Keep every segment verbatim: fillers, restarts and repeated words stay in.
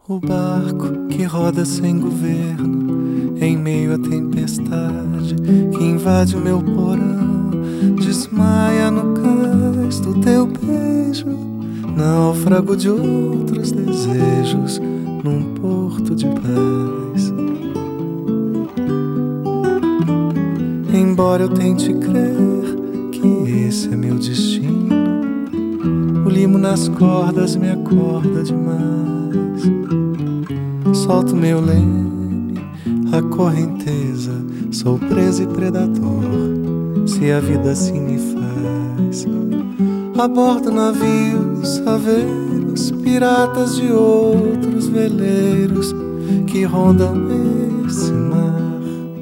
O barco que roda sem governo, em meio à tempestade que invade o meu porão, desmaia no cais do teu beijo, náufrago de outros desejos, num porto de paz. Embora eu tente crer que esse é meu destino, o limo nas cordas me acorda demais. Solto meu leme, a correnteza, sou preso e predador, se a vida assim me faz. Abordo navios, saveiros, piratas de outros veleiros que rondam esse mar,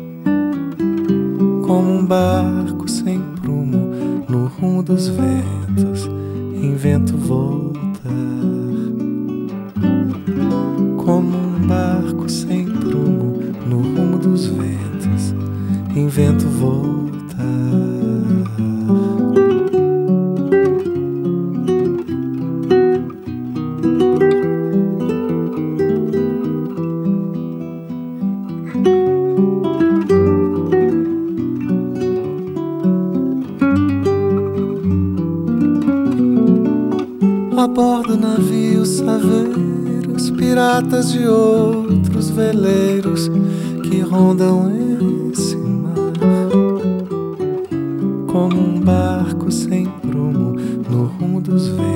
como um barco sem prumo no rumo dos ventos, invento voltar. Como um barco sem prumo no rumo dos ventos, invento voltar. A bordo navios, saveiros, piratas de outros veleiros que rondam esse mar, como um barco sem prumo no rumo dos ventos,